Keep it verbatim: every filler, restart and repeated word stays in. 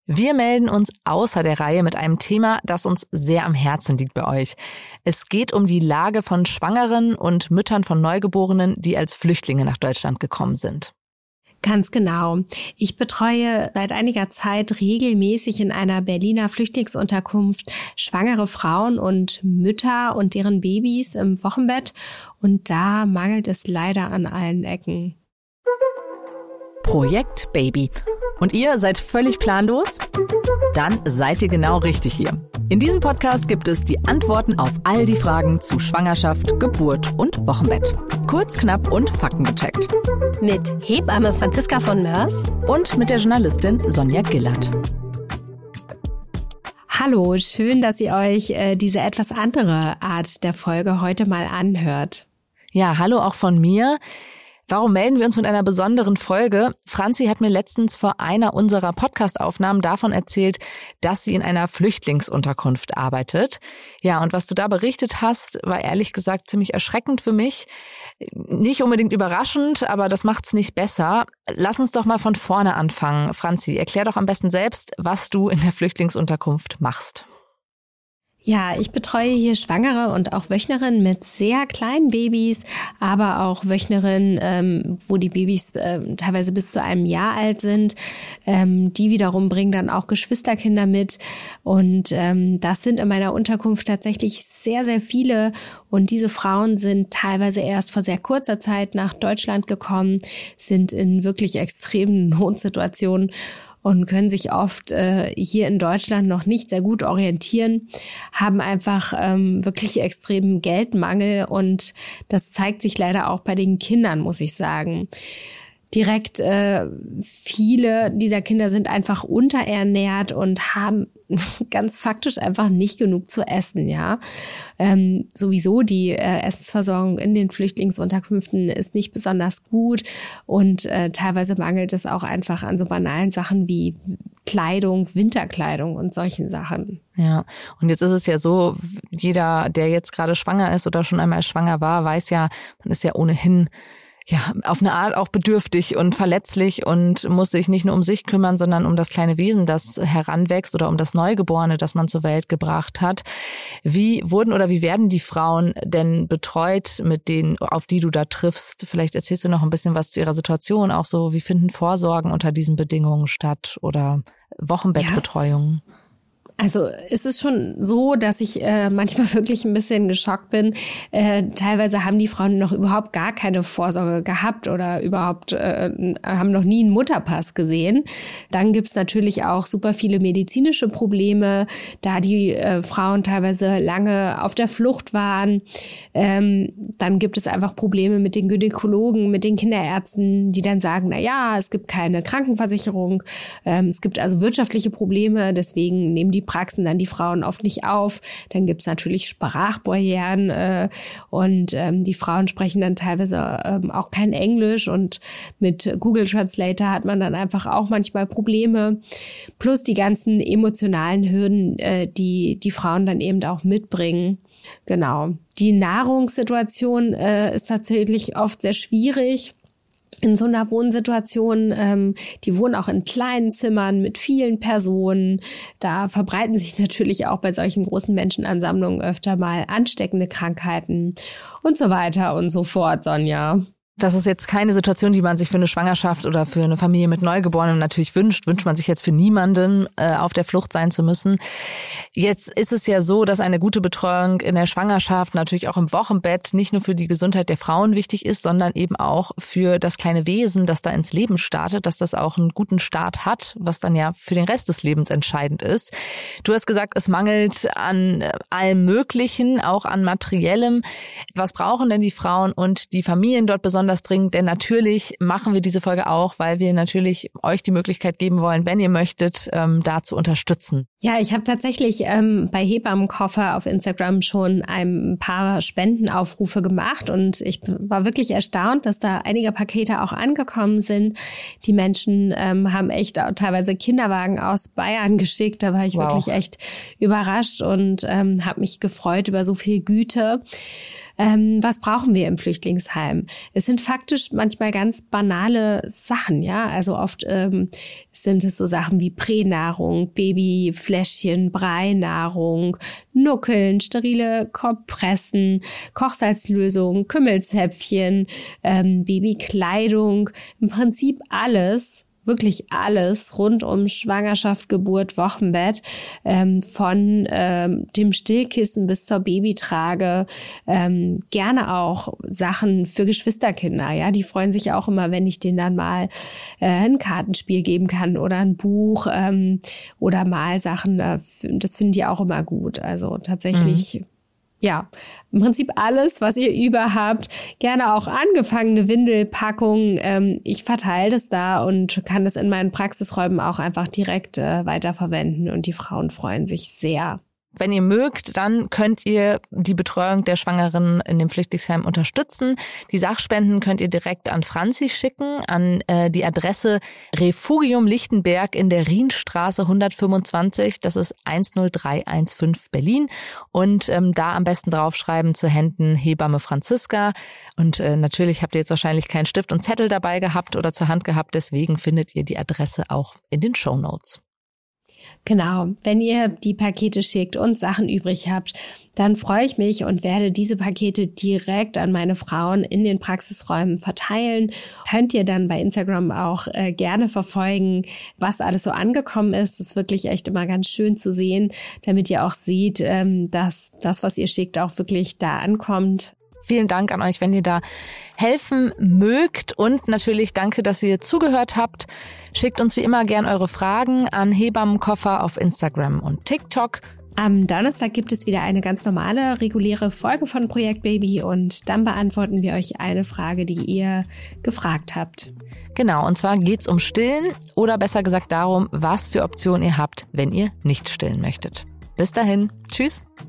Wir melden uns außer der Reihe mit einem Thema, das uns sehr am Herzen liegt bei euch. Es geht um die Lage von Schwangeren und Müttern von Neugeborenen, die als Flüchtlinge nach Deutschland gekommen sind. Ganz genau. Ich betreue seit einiger Zeit regelmäßig in einer Berliner Flüchtlingsunterkunft schwangere Frauen und Mütter und deren Babys im Wochenbett. Und da mangelt es leider an allen Ecken. Projekt Baby. Und ihr seid völlig planlos? Dann seid ihr genau richtig hier. In diesem Podcast gibt es die Antworten auf all die Fragen zu Schwangerschaft, Geburt und Wochenbett. Kurz, knapp und faktengecheckt. Mit Hebamme Franziska von Mörs und mit der Journalistin Sonja Gillert. Hallo, schön, dass ihr euch äh, diese etwas andere Art der Folge heute mal anhört. Ja, hallo auch von mir. Warum melden wir uns mit einer besonderen Folge? Franzi hat mir letztens vor einer unserer Podcast-Aufnahmen davon erzählt, dass sie in einer Flüchtlingsunterkunft arbeitet. Ja, und was du da berichtet hast, war ehrlich gesagt ziemlich erschreckend für mich. Nicht unbedingt überraschend, aber das macht's nicht besser. Lass uns doch mal von vorne anfangen. Franzi, erklär doch am besten selbst, was du in der Flüchtlingsunterkunft machst. Ja, ich betreue hier Schwangere und auch Wöchnerinnen mit sehr kleinen Babys, aber auch Wöchnerinnen, ähm, wo die Babys äh, teilweise bis zu einem Jahr alt sind. Ähm, die wiederum bringen dann auch Geschwisterkinder mit. Und ähm, das sind in meiner Unterkunft tatsächlich sehr, sehr viele. Und diese Frauen sind teilweise erst vor sehr kurzer Zeit nach Deutschland gekommen, sind in wirklich extremen Notsituationen und können sich oft äh, hier in Deutschland noch nicht sehr gut orientieren, haben einfach ähm, wirklich extremen Geldmangel und das zeigt sich leider auch bei den Kindern, muss ich sagen. Direkt äh, viele dieser Kinder sind einfach unterernährt und haben ganz faktisch einfach nicht genug zu essen, ja. Ähm, sowieso die äh, Essensversorgung in den Flüchtlingsunterkünften ist nicht besonders gut und äh, teilweise mangelt es auch einfach an so banalen Sachen wie Kleidung, Winterkleidung und solchen Sachen. Ja, und jetzt ist es ja so, jeder, der jetzt gerade schwanger ist oder schon einmal schwanger war, weiß ja, man ist ja ohnehin ja, auf eine Art auch bedürftig und verletzlich und muss sich nicht nur um sich kümmern, sondern um das kleine Wesen, das heranwächst oder um das Neugeborene, das man zur Welt gebracht hat. Wie wurden oder wie werden die Frauen denn betreut, mit denen, auf die du da triffst? Vielleicht erzählst du noch ein bisschen was zu ihrer Situation, auch so, wie finden Vorsorgen unter diesen Bedingungen statt oder Wochenbettbetreuung? Ja. Also es ist schon so, dass ich äh, manchmal wirklich ein bisschen geschockt bin. Äh, teilweise haben die Frauen noch überhaupt gar keine Vorsorge gehabt oder überhaupt äh, haben noch nie einen Mutterpass gesehen. Dann gibt's natürlich auch super viele medizinische Probleme, da die äh, Frauen teilweise lange auf der Flucht waren. Ähm, dann gibt es einfach Probleme mit den Gynäkologen, mit den Kinderärzten, die dann sagen, na ja, es gibt keine Krankenversicherung. Ähm, es gibt also wirtschaftliche Probleme, deswegen nehmen die Praxen dann die Frauen oft nicht auf. Dann gibt's natürlich Sprachbarrieren äh, und ähm, die Frauen sprechen dann teilweise ähm, auch kein Englisch und mit Google Translator hat man dann einfach auch manchmal Probleme. Plus die ganzen emotionalen Hürden, äh, die die Frauen dann eben auch mitbringen. Genau. Die Nahrungssituation äh, ist tatsächlich oft sehr schwierig. In so einer Wohnsituation, ähm, die wohnen auch in kleinen Zimmern mit vielen Personen. Da verbreiten sich natürlich auch bei solchen großen Menschenansammlungen öfter mal ansteckende Krankheiten und so weiter und so fort, Sonja. Das ist jetzt keine Situation, die man sich für eine Schwangerschaft oder für eine Familie mit Neugeborenen natürlich wünscht. Wünscht man sich jetzt für niemanden, äh, auf der Flucht sein zu müssen. Jetzt ist es ja so, dass eine gute Betreuung in der Schwangerschaft, natürlich auch im Wochenbett, nicht nur für die Gesundheit der Frauen wichtig ist, sondern eben auch für das kleine Wesen, das da ins Leben startet, dass das auch einen guten Start hat, was dann ja für den Rest des Lebens entscheidend ist. Du hast gesagt, es mangelt an allem Möglichen, auch an Materiellem. Was brauchen denn die Frauen und die Familien dort besonders dringend? Denn natürlich machen wir diese Folge auch, weil wir natürlich euch die Möglichkeit geben wollen, wenn ihr möchtet, ähm, da zu unterstützen. Ja, ich habe tatsächlich ähm, bei Hebammenkoffer auf Instagram schon ein paar Spendenaufrufe gemacht und ich war wirklich erstaunt, dass da einige Pakete auch angekommen sind. Die Menschen ähm, haben echt teilweise Kinderwagen aus Bayern geschickt. Da war ich wow. wirklich echt überrascht und ähm, habe mich gefreut über so viel Güte. Ähm, was brauchen wir im Flüchtlingsheim? Es sind faktisch manchmal ganz banale Sachen, ja. Also oft ähm, sind es so Sachen wie Pränahrung, Babyfläschchen, Breinahrung, Nuckeln, sterile Kompressen, Kochsalzlösung, Kümmelzäpfchen, ähm, Babykleidung, im Prinzip alles, wirklich alles rund um Schwangerschaft, Geburt, Wochenbett, ähm, von ähm, dem Stillkissen bis zur Babytrage, ähm, gerne auch Sachen für Geschwisterkinder, ja, die freuen sich auch immer, wenn ich denen dann mal äh, ein Kartenspiel geben kann oder ein Buch ähm, oder Malsachen, äh, das finden die auch immer gut, also tatsächlich mhm. Ja, im Prinzip alles, was ihr über habt, gerne auch angefangene Windelpackungen. Ähm, ich verteile das da und kann das in meinen Praxisräumen auch einfach direkt äh, weiterverwenden und die Frauen freuen sich sehr. Wenn ihr mögt, dann könnt ihr die Betreuung der Schwangeren in dem Flüchtlingsheim unterstützen. Die Sachspenden könnt ihr direkt an Franzi schicken, an äh, die Adresse Refugium Lichtenberg in der Rienstraße hundertfünfundzwanzig. Das ist eins null drei eins fünf Berlin. Und ähm, da am besten draufschreiben zu Händen Hebamme Franziska. Und äh, natürlich habt ihr jetzt wahrscheinlich keinen Stift und Zettel dabei gehabt oder zur Hand gehabt. Deswegen findet ihr die Adresse auch in den Shownotes. Genau, wenn ihr die Pakete schickt und Sachen übrig habt, dann freue ich mich und werde diese Pakete direkt an meine Frauen in den Praxisräumen verteilen. Könnt ihr dann bei Instagram auch äh, gerne verfolgen, was alles so angekommen ist. Das ist wirklich echt immer ganz schön zu sehen, damit ihr auch seht, ähm, dass das, was ihr schickt, auch wirklich da ankommt. Vielen Dank an euch, wenn ihr da helfen mögt und natürlich danke, dass ihr zugehört habt. Schickt uns wie immer gern eure Fragen an Hebammenkoffer auf Instagram und TikTok. Am Donnerstag gibt es wieder eine ganz normale, reguläre Folge von Projekt Baby und dann beantworten wir euch eine Frage, die ihr gefragt habt. Genau, und zwar geht's um Stillen oder besser gesagt darum, was für Optionen ihr habt, wenn ihr nicht stillen möchtet. Bis dahin, tschüss.